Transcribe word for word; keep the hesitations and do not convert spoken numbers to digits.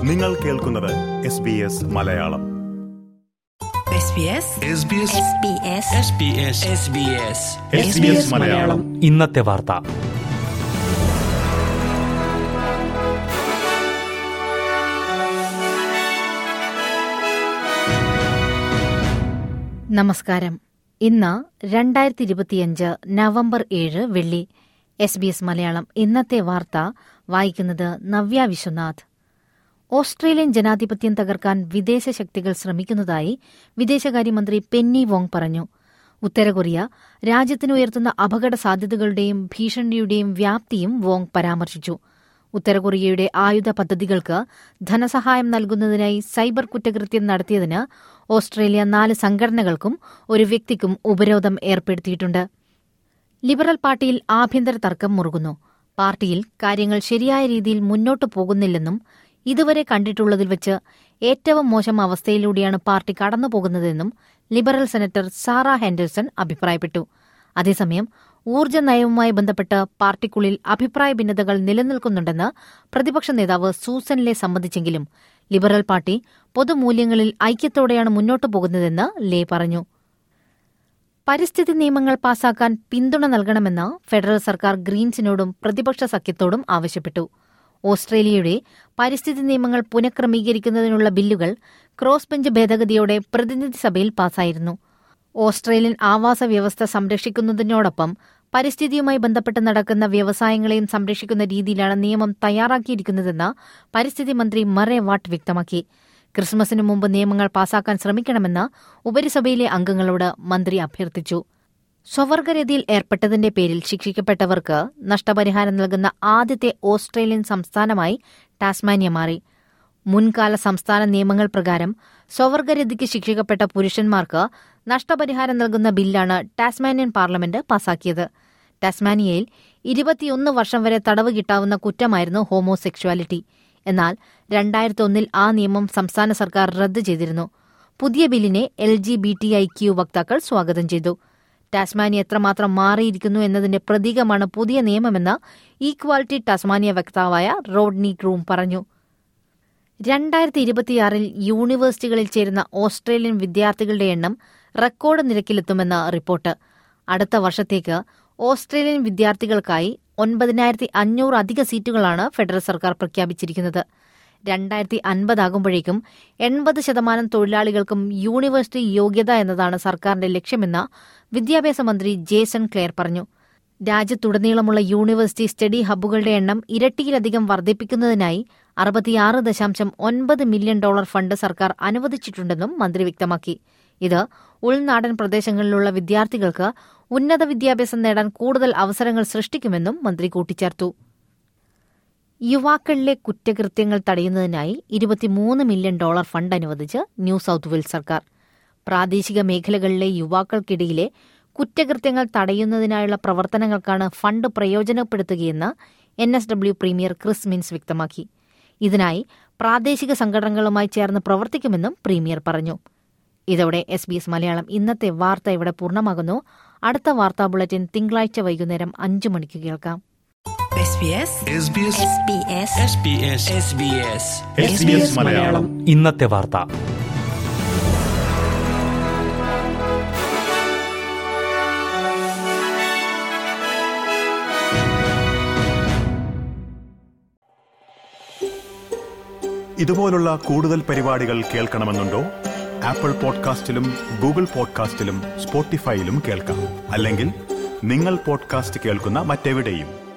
നിങ്ങൾ കേൾക്കുന്നത് S B S Malayalam. ഇന്നത്തെ വാർത്ത. നമസ്കാരം. ഇന്ന് രണ്ടായിരത്തി ഇരുപത്തിയഞ്ച് നവംബർ ഏഴ് വെള്ളി. എസ് ബി എസ് മലയാളം ഇന്നത്തെ വാർത്ത വായിക്കുന്നത് നവ്യ വിശ്വനാഥ്. ഓസ്ട്രേലിയൻ ജനാധിപത്യം തകർക്കാൻ വിദേശ ശക്തികൾ ശ്രമിക്കുന്നതായി വിദേശകാര്യമന്ത്രി പെന്നി വോങ് പറഞ്ഞു. ഉത്തര കൊറിയ രാജ്യത്തിന് ഉയർത്തുന്ന അപകട സാധ്യതകളുടെയും ഭീഷണിയുടെയും വ്യാപ്തിയും വോങ് പരാമർശിച്ചു. ഉത്തര കൊറിയയുടെ ആയുധ പദ്ധതികൾക്ക് ധനസഹായം നൽകുന്നതിനായി സൈബർ കുറ്റകൃത്യം നടത്തിയതിന് ഓസ്ട്രേലിയ നാല് സംഘടനകൾക്കും ഒരു വ്യക്തിക്കും ഉപരോധം ഏർപ്പെടുത്തിയിട്ടുണ്ട്. ലിബറൽ പാർട്ടിയിൽ ആഭ്യന്തര തർക്കം മുറുകുന്നു. പാർട്ടിയിൽ കാര്യങ്ങൾ ശരിയായ രീതിയിൽ മുന്നോട്ടു പോകുന്നില്ലെന്നും ഇതുവരെ കണ്ടിട്ടുള്ളതിൽ വെച്ച് ഏറ്റവും മോശം അവസ്ഥയിലൂടെയാണ് പാർട്ടി കടന്നുപോകുന്നതെന്നും ലിബറൽ സെനറ്റർ സാറ ഹെൻഡേഴ്സൺ അഭിപ്രായപ്പെട്ടു. അതേസമയം ഊർജ്ജ നയവുമായി ബന്ധപ്പെട്ട് പാർട്ടിക്കുള്ളിൽ അഭിപ്രായ ഭിന്നതകൾ നിലനിൽക്കുന്നുണ്ടെന്ന് പ്രതിപക്ഷ നേതാവ് സൂസൻ ലേ സമ്മതിച്ചെങ്കിലും ലിബറൽ പാർട്ടി പൊതുമൂല്യങ്ങളിൽ ഐക്യത്തോടെയാണ് മുന്നോട്ടു പോകുന്നതെന്ന് ലേ പറഞ്ഞു. പരിസ്ഥിതി നിയമങ്ങൾ പാസാക്കാൻ പിന്തുണ നൽകണമെന്ന് ഫെഡറൽ സർക്കാർ ഗ്രീൻസിനോടും പ്രതിപക്ഷ സഖ്യത്തോടും ആവശ്യപ്പെട്ടു. ഓസ്ട്രേലിയയുടെ പരിസ്ഥിതി നിയമങ്ങൾ പുനഃക്രമീകരിക്കുന്നതിനുള്ള ബില്ലുകൾ ക്രോസ് ബെഞ്ച് ഭേദഗതിയോടെ പ്രതിനിധി സഭയിൽ പാസായിരുന്നു. ഓസ്ട്രേലിയൻ ആവാസ വ്യവസ്ഥ സംരക്ഷിക്കുന്നതിനോടൊപ്പം പരിസ്ഥിതിയുമായി ബന്ധപ്പെട്ട് നടക്കുന്ന വ്യവസായങ്ങളെയും സംരക്ഷിക്കുന്ന രീതിയിലാണ് നിയമം തയ്യാറാക്കിയിരിക്കുന്നതെന്ന് പരിസ്ഥിതി മന്ത്രി മറേ വാട്ട് വ്യക്തമാക്കി. ക്രിസ്മസിനു മുമ്പ് നിയമങ്ങൾ പാസാക്കാൻ ശ്രമിക്കണമെന്ന് ഉപരിസഭയിലെ അംഗങ്ങളോട് മന്ത്രി അഭ്യർത്ഥിച്ചു. സ്വവർഗരതിയിൽ ഏർപ്പെട്ടതിന്റെ പേരിൽ ശിക്ഷിക്കപ്പെട്ടവർക്ക് നഷ്ടപരിഹാരം നൽകുന്ന ആദ്യത്തെ ഓസ്ട്രേലിയൻ സംസ്ഥാനമായി ടാസ്മാനിയ മാറി. മുൻകാല സംസ്ഥാന നിയമങ്ങൾ പ്രകാരം സ്വവർഗരതിക്ക് ശിക്ഷിക്കപ്പെട്ട പുരുഷന്മാർക്ക് നഷ്ടപരിഹാരം നൽകുന്ന ബില്ലാണ് ടാസ്മാനിയൻ പാർലമെന്റ് പാസാക്കിയത്. ടാസ്മാനിയയിൽ ഇരുപത്തിയൊന്ന് വർഷം വരെ തടവ് കിട്ടാവുന്ന കുറ്റമായിരുന്നു ഹോമോസെക്ഷുവാലിറ്റി. എന്നാൽ രണ്ടായിരത്തി ഒന്നിൽ ആ നിയമം സംസ്ഥാന സർക്കാർ റദ്ദ് ചെയ്തിരുന്നു. പുതിയ ബില്ലിനെ L G B T I Q വക്താക്കൾ സ്വാഗതം ചെയ്തു. ടാസ്മാനിയ എത്രമാത്രം മാറിയിരിക്കുന്നു എന്നതിന്റെ പ്രതീകമാണ് പുതിയ നിയമമെന്ന് ഈക്വാലിറ്റി ടാസ്മാനിയ വക്താവായ റോഡ്നി ക്രൂം പറഞ്ഞു. രണ്ടായിരത്തി ഇരുപത്തിയാറിൽ യൂണിവേഴ്സിറ്റികളിൽ ചേരുന്ന ഓസ്ട്രേലിയൻ വിദ്യാർത്ഥികളുടെ എണ്ണം റെക്കോർഡ് നിരക്കിലെത്തുമെന്ന് റിപ്പോർട്ട്. അടുത്ത വർഷത്തേക്ക് ഓസ്ട്രേലിയൻ വിദ്യാർത്ഥികൾക്കായി ഒൻപതിനായിരത്തി അഞ്ഞൂറ് അധിക സീറ്റുകളാണ് ഫെഡറൽ സർക്കാർ പ്രഖ്യാപിച്ചിരിക്കുന്നത്. രണ്ടായിരത്തി അൻപതാകുമ്പോഴേക്കും എൺപത് ശതമാനം തൊഴിലാളികൾക്കും യൂണിവേഴ്സിറ്റി യോഗ്യത എന്നതാണ് സർക്കാരിന്റെ ലക്ഷ്യമെന്ന് വിദ്യാഭ്യാസ മന്ത്രി ജേസൺ ക്ലെയർ പറഞ്ഞു. രാജ്യത്തുടനീളമുള്ള യൂണിവേഴ്സിറ്റി സ്റ്റഡി ഹബ്ബുകളുടെ എണ്ണം ഇരട്ടിയിലധികം വർദ്ധിപ്പിക്കുന്നതിനായി അറുപത്തിയാറ് ദശാംശം ഒൻപത് മില്യൺ ഡോളർ ഫണ്ട് സർക്കാർ അനുവദിച്ചിട്ടുണ്ടെന്നും മന്ത്രി വ്യക്തമാക്കി. ഇത് ഉൾനാടൻ പ്രദേശങ്ങളിലുള്ള വിദ്യാർത്ഥികൾക്ക് ഉന്നത വിദ്യാഭ്യാസം നേടാൻ കൂടുതൽ അവസരങ്ങൾ സൃഷ്ടിക്കുമെന്നും മന്ത്രി കൂട്ടിച്ചേർത്തു. യുവാക്കളിലെ കുറ്റകൃത്യങ്ങൾ തടയുന്നതിനായി ഇരുപത്തിമൂന്ന് മില്യൺ ഡോളർ ഫണ്ട് അനുവദിച്ച് ന്യൂ സൌത്ത് വെയിൽസ് സർക്കാർ. പ്രാദേശിക മേഖലകളിലെ യുവാക്കൾക്കിടയിലെ കുറ്റകൃത്യങ്ങൾ തടയുന്നതിനായുള്ള പ്രവർത്തനങ്ങൾക്കാണ് ഫണ്ട് പ്രയോജനപ്പെടുത്തുകയെന്ന് N S W premier Chris Minns വ്യക്തമാക്കി. ഇതിനായി പ്രാദേശിക സംഘടനകളുമായി ചേർന്ന് പ്രവർത്തിക്കുമെന്നും പ്രീമിയർ പറഞ്ഞു. ഇതോടെ എസ് ബി എസ് മലയാളം ഇന്നത്തെ വാർത്ത ഇവിടെ പൂർണ്ണമാകുന്നു. അടുത്ത വാർത്താ ബുള്ളറ്റിൻ തിങ്കളാഴ്ച വൈകുന്നേരം അഞ്ചു മണിക്ക് കേൾക്കാം. ഇന്നത്തെ വാർത്ത. ഇതുപോലുള്ള കൂടുതൽ പരിപാടികൾ കേൾക്കണമെന്നുണ്ടോ? ആപ്പിൾ പോഡ്കാസ്റ്റിലും ഗൂഗിൾ പോഡ്കാസ്റ്റിലും സ്പോട്ടിഫൈയിലും കേൾക്കാം. അല്ലെങ്കിൽ നിങ്ങൾ പോഡ്കാസ്റ്റ് കേൾക്കുന്ന മറ്റെവിടെയും